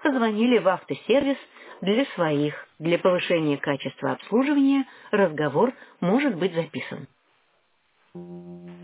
позвонили в автосервис для своих. Для повышения качества обслуживания разговор может быть записан.